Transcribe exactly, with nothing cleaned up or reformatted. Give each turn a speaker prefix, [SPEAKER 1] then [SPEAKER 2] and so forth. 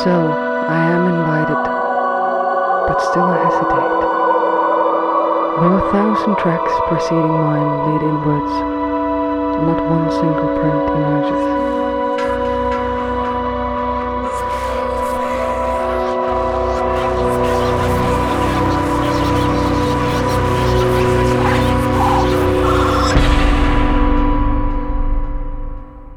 [SPEAKER 1] So, I am invited, but still I hesitate. Though a thousand tracks preceding mine lead inwards, not one single print emerges.